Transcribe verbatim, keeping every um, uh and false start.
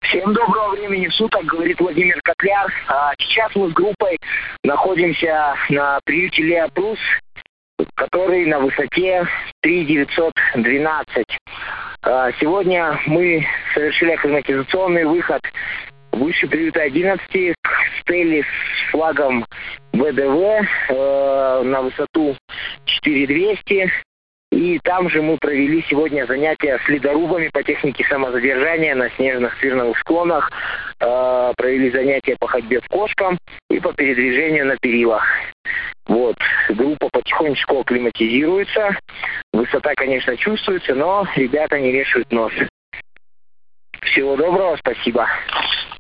Всем доброго времени суток, говорит Владимир Котляр. А сейчас мы с группой находимся на приюте Леа Прус, который на высоте три тысячи девятьсот двенадцать. А сегодня мы совершили акклиматизационный выход выше приюта одиннадцать к стеле с флагом ВДВ э, на высоту четыре тысячи двести. И там же мы провели сегодня занятия с ледорубами по технике самозадержания на снежных свирновых склонах. Э, провели занятия по ходьбе в кошкам и по передвижению на перилах. Вот. Группа потихонечку акклиматизируется. Высота, конечно, чувствуется, но ребята не вешают нос. Всего доброго, спасибо.